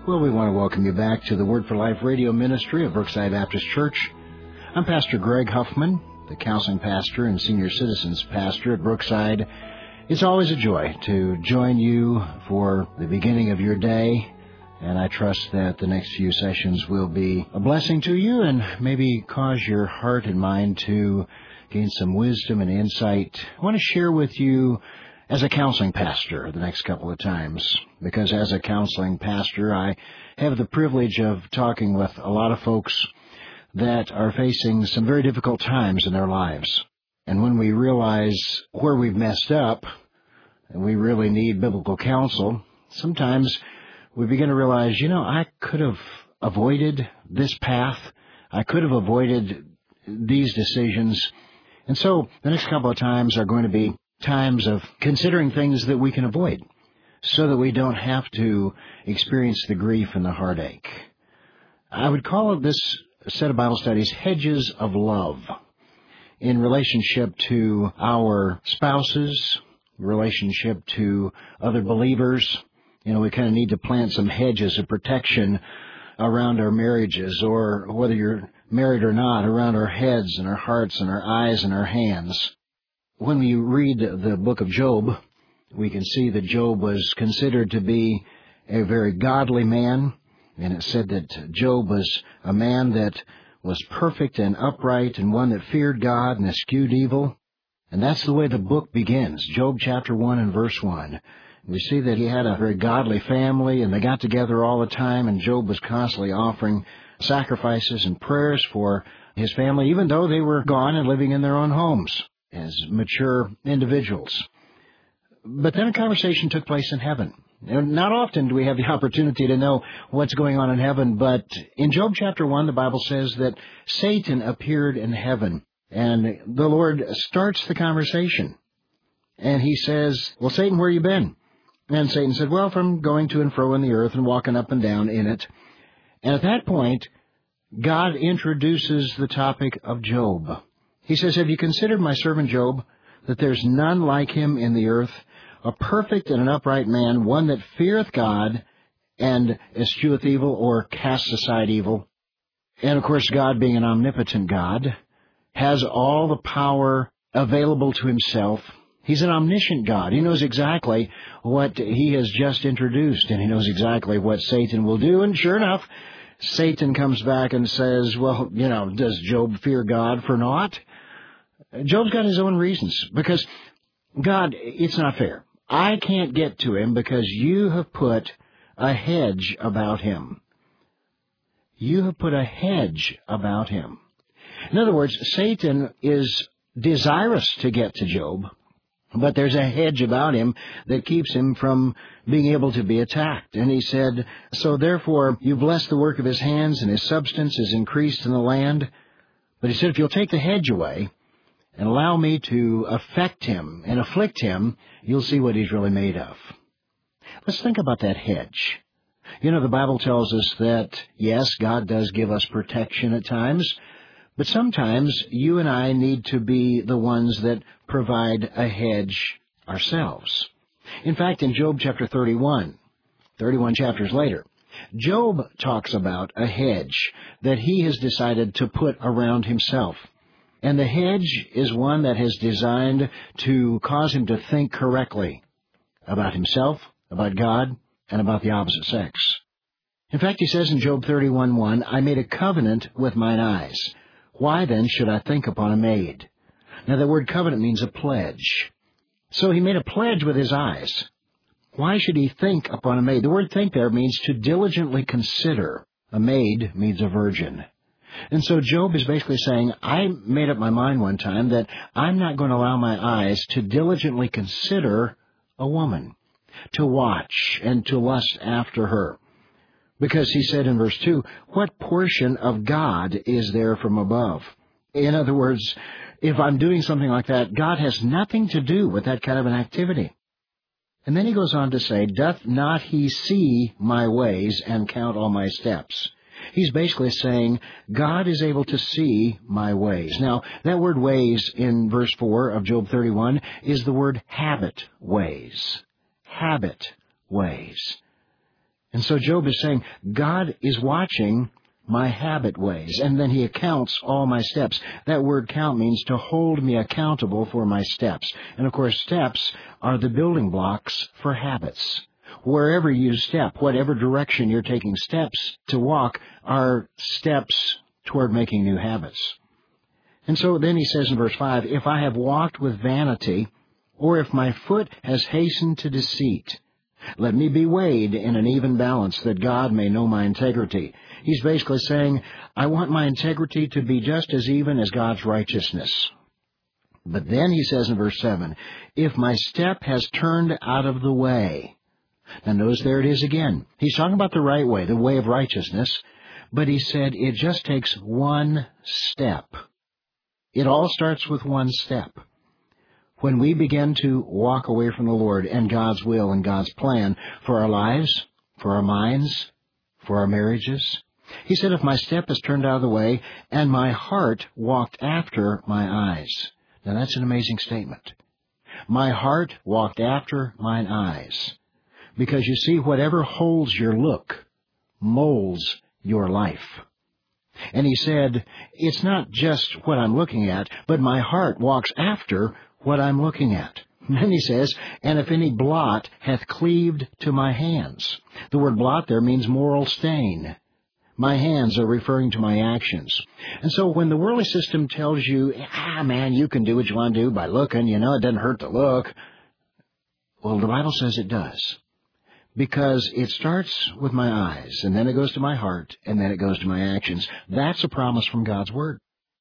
Well, we want to welcome you back to the Word for Life radio ministry of Brookside Baptist Church. I'm Pastor Greg Huffman, the counseling pastor and senior citizens pastor at Brookside. It's always a joy to join you for the beginning of your day, and I trust that the next few sessions will be a blessing to you and maybe cause your heart and mind to gain some wisdom and insight. I want to share with you as a counseling pastor the next couple of times, because as a counseling pastor, I have the privilege of talking with a lot of folks that are facing some very difficult times in their lives. And when we realize where we've messed up and we really need biblical counsel, sometimes we begin to realize, I could have avoided this path. I could have avoided these decisions. And so the next couple of times are going to be times of considering things that we can avoid so that we don't have to experience the grief and the heartache. I would call this set of Bible studies Hedges of Love in relationship to our spouses, relationship to other believers. We kind of need to plant some hedges of protection around our marriages, or whether you're married or not, around our heads and our hearts and our eyes and our hands. When we read the book of Job, we can see that Job was considered to be a very godly man, and it said that Job was a man that was perfect and upright and one that feared God and eschewed evil. And that's the way the book begins, Job chapter 1 and verse 1. We see that he had a very godly family, and they got together all the time, and Job was constantly offering sacrifices and prayers for his family, even though they were gone and living in their own homes as mature individuals. But then a conversation took place in heaven. Not often do we have the opportunity to know what's going on in heaven, but in Job chapter 1, the Bible says that Satan appeared in heaven, and the Lord starts the conversation. And he says, "Well, Satan, where you been?" And Satan said, "Well, from going to and fro in the earth and walking up and down in it." And at that point, God introduces the topic of Job. He says, "Have you considered my servant Job, that there's none like him in the earth, a perfect and an upright man, one that feareth God and escheweth evil," or casts aside evil. And of course, God, being an omnipotent God, has all the power available to himself. He's an omniscient God. He knows exactly what he has just introduced, and he knows exactly what Satan will do. And sure enough, Satan comes back and says, "Well, does Job fear God for naught?" Job's got his own reasons, because God, it's not fair. I can't get to him because you have put a hedge about him. You have put a hedge about him. In other words, Satan is desirous to get to Job, but there's a hedge about him that keeps him from being able to be attacked. And he said, "So therefore you bless the work of his hands, and his substance is increased in the land." But he said, "If you'll take the hedge away and allow me to affect him and afflict him, you'll see what he's really made of." Let's think about that hedge. The Bible tells us that, yes, God does give us protection at times, but sometimes you and I need to be the ones that provide a hedge ourselves. In fact, in Job chapter 31 chapters later, Job talks about a hedge that he has decided to put around himself. And the hedge is one that is designed to cause him to think correctly about himself, about God, and about the opposite sex. In fact, he says in Job 31:1, "I made a covenant with mine eyes. Why then should I think upon a maid?" Now, the word covenant means a pledge. So he made a pledge with his eyes. Why should he think upon a maid? The word think there means to diligently consider. A maid means a virgin. And so Job is basically saying, I made up my mind one time that I'm not going to allow my eyes to diligently consider a woman, to watch and to lust after her. Because he said in verse 2, "What portion of God is there from above?" In other words, if I'm doing something like that, God has nothing to do with that kind of an activity. And then he goes on to say, "Doth not he see my ways and count all my steps?" He's basically saying, God is able to see my ways. Now, that word ways in verse 4 of Job 31 is the word habit ways. Habit ways. And so Job is saying, God is watching my habit ways, and then he accounts all my steps. That word count means to hold me accountable for my steps. And of course, steps are the building blocks for habits. Wherever you step, whatever direction you're taking steps to walk, are steps toward making new habits. And so then he says in verse 5, if I have walked with vanity, or if my foot has hastened to deceit, let me be weighed in an even balance, that God may know my integrity. He's basically saying, I want my integrity to be just as even as God's righteousness. But then he says in verse 7, if my step has turned out of the way. Now notice there it is again. He's talking about the right way, the way of righteousness, but he said it just takes one step. It all starts with one step. When we begin to walk away from the Lord and God's will and God's plan for our lives, for our minds, for our marriages, he said, if my step is turned out of the way and my heart walked after my eyes. Now that's an amazing statement. My heart walked after mine eyes. Because you see, whatever holds your look molds your life. And he said, it's not just what I'm looking at, but my heart walks after what I'm looking at. Then he says, and if any blot hath cleaved to my hands. The word blot there means moral stain. My hands are referring to my actions. And so when the worldly system tells you, man, you can do what you want to do by looking, it doesn't hurt to look. Well, the Bible says it does. Because it starts with my eyes, and then it goes to my heart, and then it goes to my actions. That's a promise from God's Word.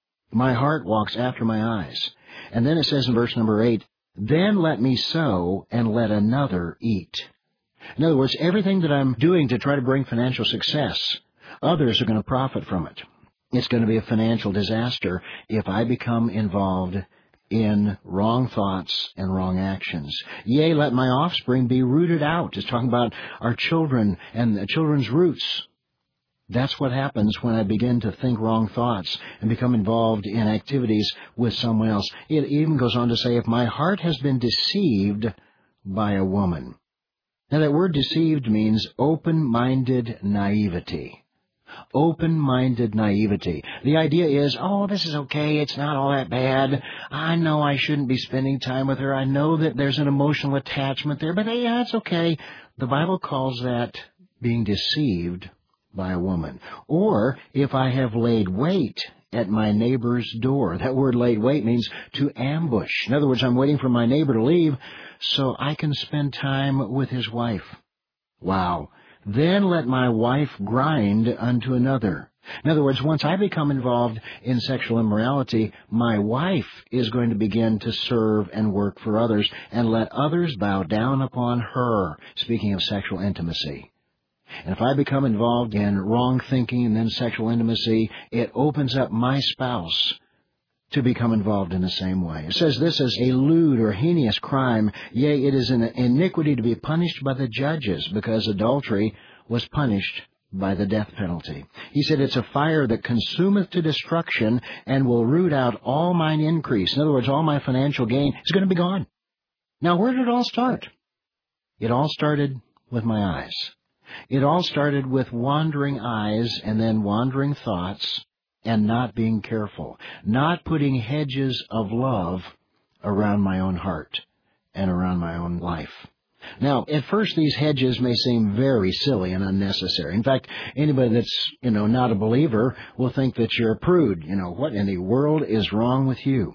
My heart walks after my eyes. And then it says in verse number 8, then let me sow and let another eat. In other words, everything that I'm doing to try to bring financial success, others are going to profit from it. It's going to be a financial disaster if I become involved in wrong thoughts and wrong actions. Yea, let my offspring be rooted out. It's talking about our children and the children's roots. That's what happens when I begin to think wrong thoughts and become involved in activities with someone else. It even goes on to say, if my heart has been deceived by a woman. Now that word deceived means open-minded naivety. Open-minded naivety. The idea is, this is okay, it's not all that bad. I know I shouldn't be spending time with her. I know that there's an emotional attachment there, but yeah, it's okay. The Bible calls that being deceived by a woman. Or if I have laid wait at my neighbor's door. That word laid wait means to ambush. In other words, I'm waiting for my neighbor to leave so I can spend time with his wife. Wow. Then let my wife grind unto another. In other words, once I become involved in sexual immorality, my wife is going to begin to serve and work for others and let others bow down upon her, speaking of sexual intimacy. And if I become involved in wrong thinking and then sexual intimacy, it opens up my spouse to become involved in the same way. It says this is a lewd or heinous crime. Yea, it is an iniquity to be punished by the judges, because adultery was punished by the death penalty. He said, it's a fire that consumeth to destruction and will root out all mine increase. In other words, all my financial gain is going to be gone. Now, where did it all start? It all started with my eyes. It all started with wandering eyes and then wandering thoughts and not being careful, not putting hedges of love around my own heart and around my own life. Now, at first, these hedges may seem very silly and unnecessary. In fact, anybody that's, not a believer will think that you're a prude. What in the world is wrong with you?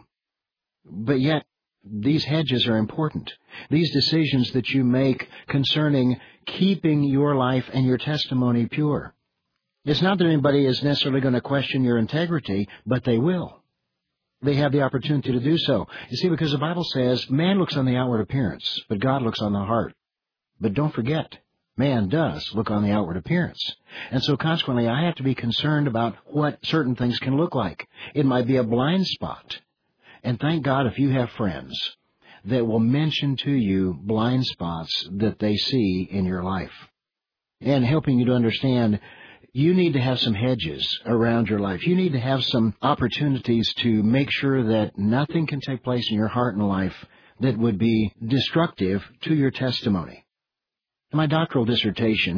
But yet, these hedges are important. These decisions that you make concerning keeping your life and your testimony pure. It's not that anybody is necessarily going to question your integrity, but they will. They have the opportunity to do so. You see, because the Bible says man looks on the outward appearance, but God looks on the heart. But don't forget, man does look on the outward appearance. And so consequently, I have to be concerned about what certain things can look like. It might be a blind spot. And thank God if you have friends that will mention to you blind spots that they see in your life. And helping you to understand, you need to have some hedges around your life. You need to have some opportunities to make sure that nothing can take place in your heart and life that would be destructive to your testimony. In my doctoral dissertation,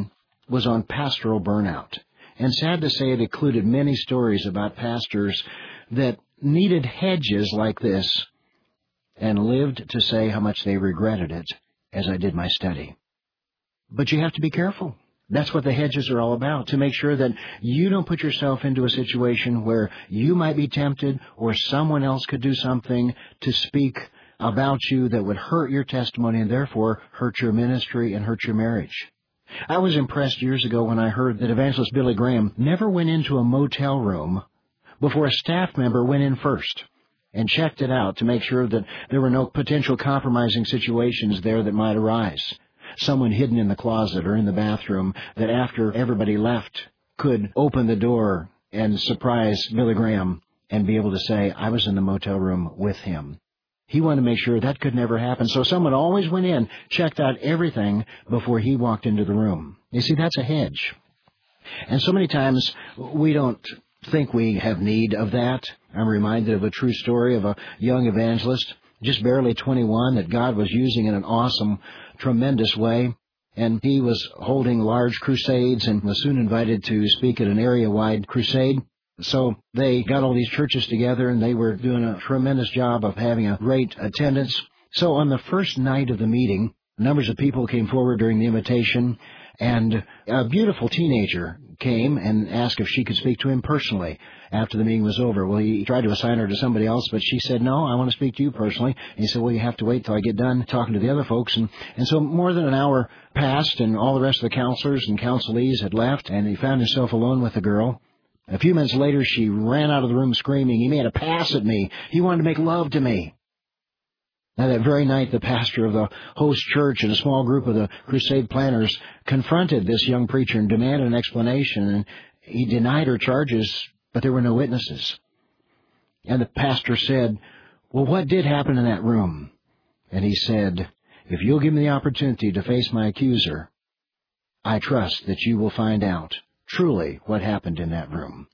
was on pastoral burnout. And sad to say, it included many stories about pastors that needed hedges like this and lived to say how much they regretted it as I did my study. But you have to be careful. That's what the hedges are all about, to make sure that you don't put yourself into a situation where you might be tempted or someone else could do something to speak about you that would hurt your testimony and therefore hurt your ministry and hurt your marriage. I was impressed years ago when I heard that evangelist Billy Graham never went into a motel room before a staff member went in first and checked it out to make sure that there were no potential compromising situations there that might arise. Someone hidden in the closet or in the bathroom that after everybody left could open the door and surprise Billy Graham and be able to say, I was in the motel room with him. He wanted to make sure that could never happen. So someone always went in, checked out everything before he walked into the room. You see, that's a hedge. And so many times we don't think we have need of that. I'm reminded of a true story of a young evangelist, just barely 21, that God was using in an awesome, tremendous way. And he was holding large crusades and was soon invited to speak at an area-wide crusade. So they got all these churches together, and they were doing a tremendous job of having a great attendance. So on the first night of the meeting, numbers of people came forward during the invitation, and a beautiful teenager came and asked if she could speak to him personally after the meeting was over. Well, he tried to assign her to somebody else, but she said, no, I want to speak to you personally. And he said, well, you have to wait till I get done talking to the other folks. And so more than an hour passed, and all the rest of the counselors and counselees had left, and he found himself alone with the girl. A few minutes later, she ran out of the room screaming, he made a pass at me. He wanted to make love to me. Now, that very night, the pastor of the host church and a small group of the crusade planners confronted this young preacher and demanded an explanation, and he denied her charges, but there were no witnesses. And the pastor said, well, what did happen in that room? And he said, if you'll give me the opportunity to face my accuser, I trust that you will find out truly what happened in that room.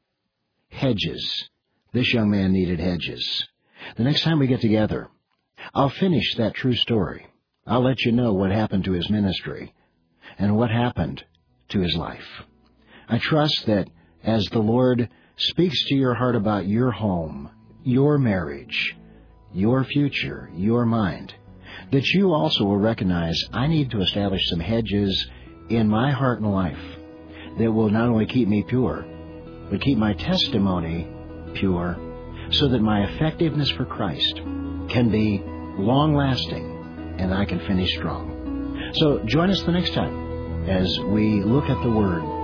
Hedges. This young man needed hedges. The next time we get together, I'll finish that true story. I'll let you know what happened to his ministry and what happened to his life. I trust that as the Lord speaks to your heart about your home, your marriage, your future, your mind, that you also will recognize I need to establish some hedges in my heart and life that will not only keep me pure, but keep my testimony pure, so that my effectiveness for Christ can be long-lasting and I can finish strong. So join us the next time as we look at the Word